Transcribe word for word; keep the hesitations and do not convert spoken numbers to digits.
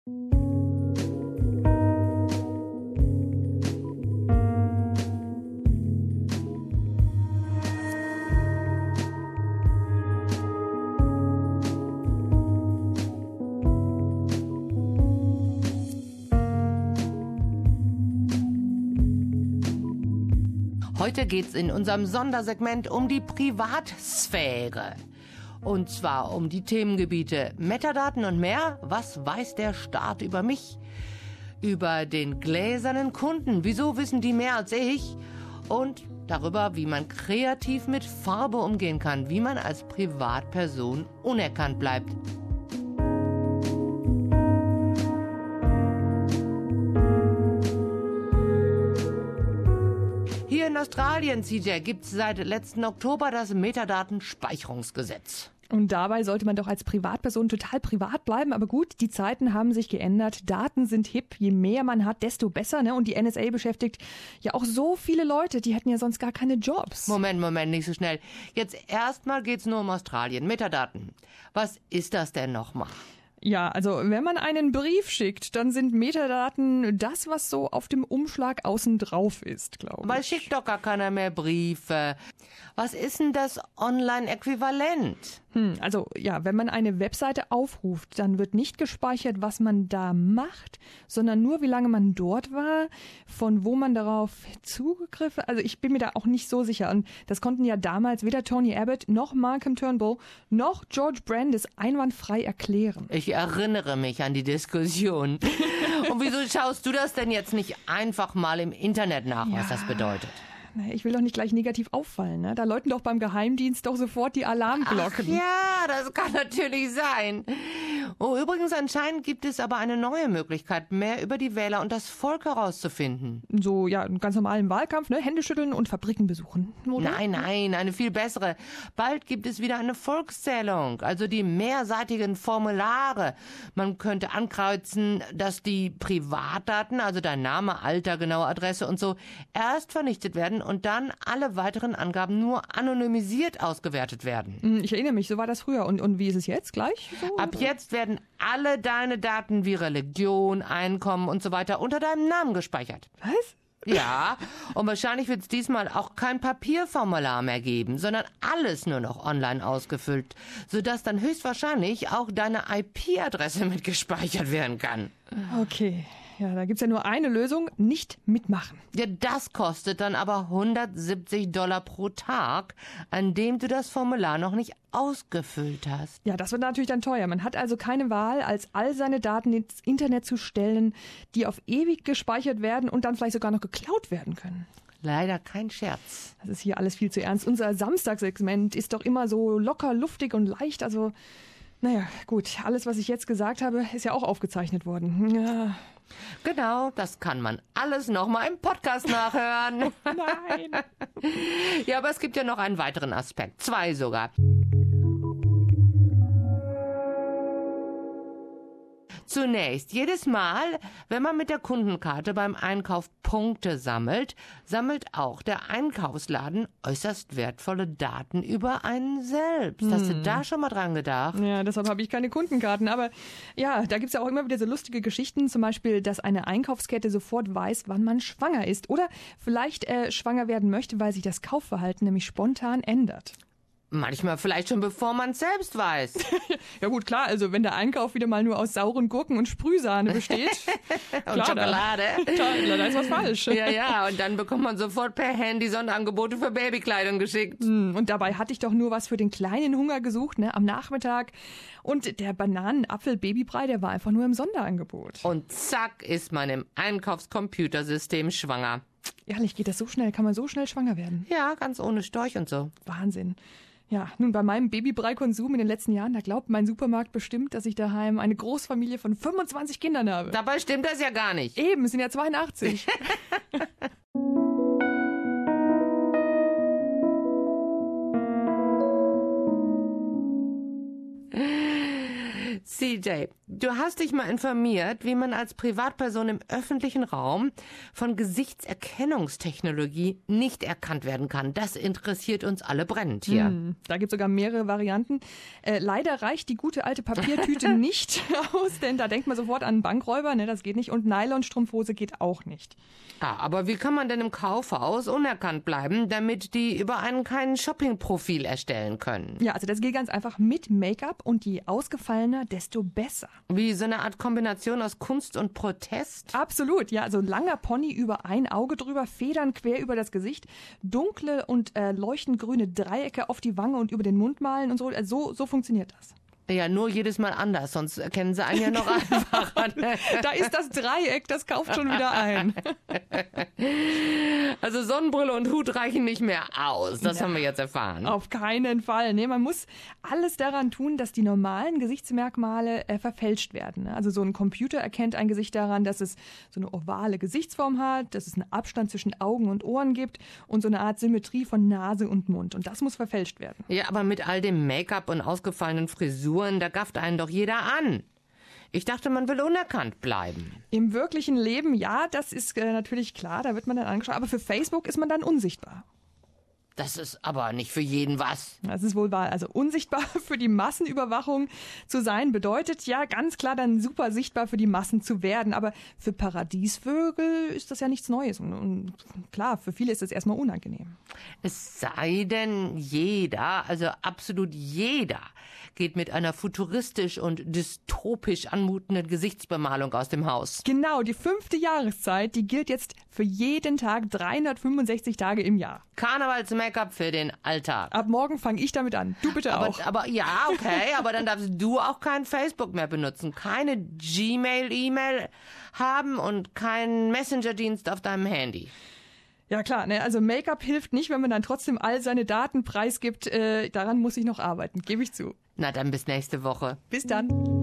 Heute geht's in unserem Sondersegment um die Privatsphäre. Und zwar um die Themengebiete Metadaten und mehr. Was weiß der Staat über mich? Über den gläsernen Kunden. Wieso wissen die mehr als ich? Und darüber, wie man kreativ mit Farbe umgehen kann. Wie man als Privatperson unerkannt bleibt. Hier in Australien, C J, gibt es seit letzten Oktober das Metadatenspeicherungsgesetz. Und dabei sollte man doch als Privatperson total privat bleiben. Aber gut, die Zeiten haben sich geändert. Daten sind hip. Je mehr man hat, desto besser. Ne? Und die N S A beschäftigt ja auch so viele Leute. Die hätten ja sonst gar keine Jobs. Moment, Moment, nicht so schnell. Jetzt erstmal geht's nur um Australien. Metadaten. Was ist das denn nochmal? Ja, also wenn man einen Brief schickt, dann sind Metadaten das, was so auf dem Umschlag außen drauf ist, glaube ich. Aber es schickt doch gar keiner mehr Briefe. Was ist denn das Online-Äquivalent? Hm, also ja, wenn man eine Webseite aufruft, dann wird nicht gespeichert, was man da macht, sondern nur, wie lange man dort war, von wo man darauf zugegriffen. Also ich bin mir da auch nicht so sicher. Und das konnten ja damals weder Tony Abbott noch Malcolm Turnbull noch George Brandis einwandfrei erklären. Ich erinnere mich an die Diskussion. Und wieso schaust du das denn jetzt nicht einfach mal im Internet nach, ja. was das bedeutet? Ich will doch nicht gleich negativ auffallen, ne? Da läuten doch beim Geheimdienst doch sofort die Alarmglocken. Ach ja, das kann natürlich sein. Oh, übrigens, anscheinend gibt es aber eine neue Möglichkeit, mehr über die Wähler und das Volk herauszufinden. So, ja, ganz normal im Wahlkampf, ne? Hände schütteln und Fabriken besuchen, oder? Nein, nein, eine viel bessere. Bald gibt es wieder eine Volkszählung, also die mehrseitigen Formulare. Man könnte ankreuzen, dass die Privatdaten, also dein Name, Alter, genaue Adresse und so, erst vernichtet werden und dann alle weiteren Angaben nur anonymisiert ausgewertet werden. Ich erinnere mich, so war das früher. Und, und wie ist es jetzt gleich? So? Ab jetzt werden alle deine Daten wie Religion, Einkommen und so weiter unter deinem Namen gespeichert. Was? Ja, und wahrscheinlich wird es diesmal auch kein Papierformular mehr geben, sondern alles nur noch online ausgefüllt, sodass dann höchstwahrscheinlich auch deine I P-Adresse mit gespeichert werden kann. Okay. Ja, da gibt's ja nur eine Lösung, nicht mitmachen. Ja, das kostet dann aber hundertsiebzig Dollar pro Tag, an dem du das Formular noch nicht ausgefüllt hast. Ja, das wird natürlich dann teuer. Man hat also keine Wahl, als all seine Daten ins Internet zu stellen, die auf ewig gespeichert werden und dann vielleicht sogar noch geklaut werden können. Leider kein Scherz. Das ist hier alles viel zu ernst. Unser Samstagssegment ist doch immer so locker, luftig und leicht, also... Naja, gut, alles, was ich jetzt gesagt habe, ist ja auch aufgezeichnet worden. Ja. Genau, das kann man alles nochmal im Podcast nachhören. Nein. Ja, aber es gibt ja noch einen weiteren Aspekt, zwei sogar. Zunächst, jedes Mal, wenn man mit der Kundenkarte beim Einkauf Punkte sammelt, sammelt auch der Einkaufsladen äußerst wertvolle Daten über einen selbst. Hm. Hast du da schon mal dran gedacht? Ja, deshalb habe ich keine Kundenkarten. Aber ja, da gibt's ja auch immer wieder so lustige Geschichten. Zum Beispiel, dass eine Einkaufskette sofort weiß, wann man schwanger ist. Oder vielleicht äh, schwanger werden möchte, weil sich das Kaufverhalten nämlich spontan ändert. Manchmal vielleicht schon bevor man es selbst weiß. Ja gut, klar, also wenn der Einkauf wieder mal nur aus sauren Gurken und Sprühsahne besteht. Und klar, Schokolade. Da, da ist was falsch. Ja, ja, und dann bekommt man sofort per Handy Sonderangebote für Babykleidung geschickt. Und dabei hatte ich doch nur was für den kleinen Hunger gesucht, ne, am Nachmittag. Und der Bananen-Apfel-Babybrei, der war einfach nur im Sonderangebot. Und zack, ist man im Einkaufscomputersystem schwanger. Ehrlich, geht das so schnell? Kann man so schnell schwanger werden? Ja, ganz ohne Storch und so. Wahnsinn. Ja, nun bei meinem Babybrei-Konsum in den letzten Jahren, da glaubt mein Supermarkt bestimmt, dass ich daheim eine Großfamilie von fünfundzwanzig Kindern habe. Dabei stimmt das ja gar nicht. Eben, es sind ja zweiundachtzig. C J, du hast dich mal informiert, wie man als Privatperson im öffentlichen Raum von Gesichtserkennungstechnologie nicht erkannt werden kann. Das interessiert uns alle brennend hier. Hm, da gibt es sogar mehrere Varianten. Äh, leider reicht die gute alte Papiertüte nicht aus, denn da denkt man sofort an einen Bankräuber, ne, das geht nicht. Und Nylonstrumpfhose geht auch nicht. Ah, aber wie kann man denn im Kaufhaus unerkannt bleiben, damit die über einen kein Shoppingprofil erstellen können? Ja, also das geht ganz einfach mit Make-up und je ausgefallener, desto besser. Wie so eine Art Kombination aus Kunst und Protest? Absolut, ja, also langer Pony über ein Auge drüber, Federn quer über das Gesicht, dunkle und äh, leuchtend grüne Dreiecke auf die Wange und über den Mund malen und so. Also so, so funktioniert das. Ja, nur jedes Mal anders, sonst erkennen sie einen ja noch einfacher. Da ist das Dreieck, das kauft schon wieder ein. Also Sonnenbrille und Hut reichen nicht mehr aus, das ja, haben wir jetzt erfahren. Auf keinen Fall. Nee, man muss alles daran tun, dass die normalen Gesichtsmerkmale äh, verfälscht werden. Also so ein Computer erkennt ein Gesicht daran, dass es so eine ovale Gesichtsform hat, dass es einen Abstand zwischen Augen und Ohren gibt und so eine Art Symmetrie von Nase und Mund. Und das muss verfälscht werden. Ja, aber mit all dem Make-up und ausgefallenen Frisuren, da gafft einen doch jeder an. Ich dachte, man will unerkannt bleiben. Im wirklichen Leben, ja, das ist äh, natürlich klar, da wird man dann angeschaut. Aber für Facebook ist man dann unsichtbar. Das ist aber nicht für jeden was. Das ist wohl wahr. Also unsichtbar für die Massenüberwachung zu sein, bedeutet ja ganz klar dann super sichtbar für die Massen zu werden. Aber für Paradiesvögel ist das ja nichts Neues. Und, und klar, für viele ist das erstmal unangenehm. Es sei denn, jeder, also absolut jeder, geht mit einer futuristisch und dystopisch anmutenden Gesichtsbemalung aus dem Haus. Genau, die fünfte Jahreszeit, die gilt jetzt für jeden Tag dreihundertfünfundsechzig Tage im Jahr. Karnevals-Make-up für den Alltag. Ab morgen fange ich damit an. Du bitte aber, auch. Aber ja, okay, aber dann darfst du auch kein Facebook mehr benutzen, keine Gmail-E-Mail haben und keinen Messenger-Dienst auf deinem Handy. Ja klar, ne? Also Make-up hilft nicht, wenn man dann trotzdem all seine Daten preisgibt. Äh, daran muss ich noch arbeiten, gebe ich zu. Na dann bis nächste Woche. Bis dann.